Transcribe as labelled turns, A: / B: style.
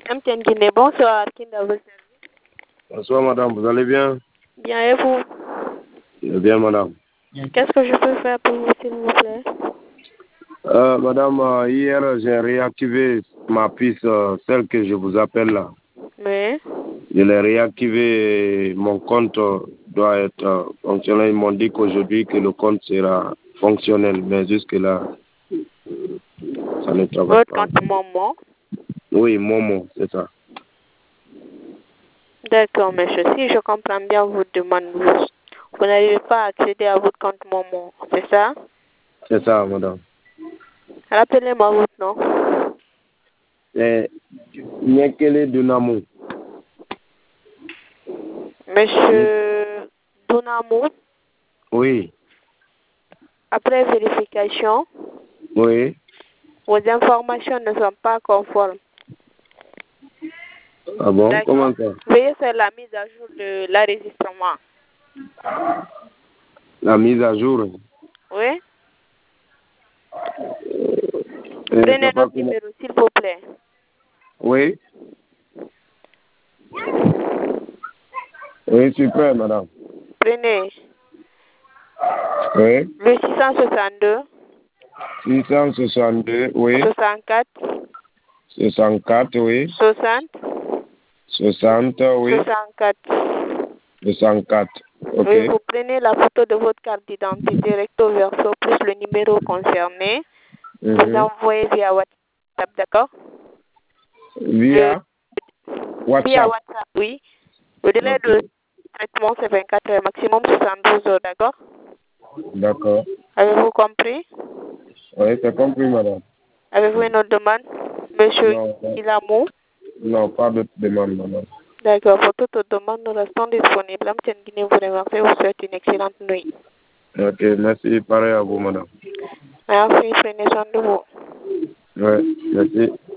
A: Amtienne Guinée, bonsoir. Kinda vous servir.
B: Bonsoir madame, vous allez bien?
A: Bien, et vous?
B: Bien madame.
A: Qu'est-ce que je peux faire pour vous, s'il vous plaît?
B: Madame, hier j'ai réactivé ma piste, celle que je vous appelle là.
A: Oui.
B: Je l'ai réactivé, mon compte doit être fonctionnel. Ils m'ont dit qu'aujourd'hui que le compte sera fonctionnel, mais jusque-là, ça ne travaille
A: Votre
B: pas.
A: compte Momo?
B: Oui, Momo, c'est ça.
A: D'accord, monsieur. Si je comprends bien votre demande, vous n'arrivez pas à accéder à votre compte Momo, c'est ça?
B: C'est ça, madame.
A: Rappelez-moi votre nom.
B: C'est Nyekele Dunamo.
A: Monsieur Dunamo,
B: Oui,
A: après vérification,
B: oui.
A: vos informations ne sont pas conformes.
B: Ah bon?
A: D'accord.
B: Comment ça?
A: Veuillez faire la mise à jour de l'enregistrement.
B: La mise à jour.
A: Oui?
B: Ça
A: Prenez
B: passe
A: notre numéro, s'il vous plaît.
B: Oui. Oui, je suis prêt, madame.
A: Prenez
B: Oui.
A: le 662
B: 662, oui.
A: 64
B: 64, oui.
A: 60
B: 60, oui.
A: 64.
B: 64. Ok.
A: Oui, vous prenez la photo de votre carte d'identité recto verso plus le numéro concerné. Vous envoyez via WhatsApp, d'accord?
B: Via WhatsApp.
A: Via WhatsApp, oui. Le délai de traitement, c'est 24 heures, maximum 72 heures, d'accord?
B: D'accord.
A: Avez-vous compris?
B: Oui, c'est compris, madame.
A: Avez-vous une autre demande, monsieur Ilamou?
B: Non, pas de demande, madame.
A: D'accord, pour toute autre demande, nous restons disponibles. Amtienne Guinée vous remercie, vous souhaite une excellente nuit.
B: Ok, merci. Pareil à vous, madame.
A: Merci, prenez soin de vous.
B: Oui, merci.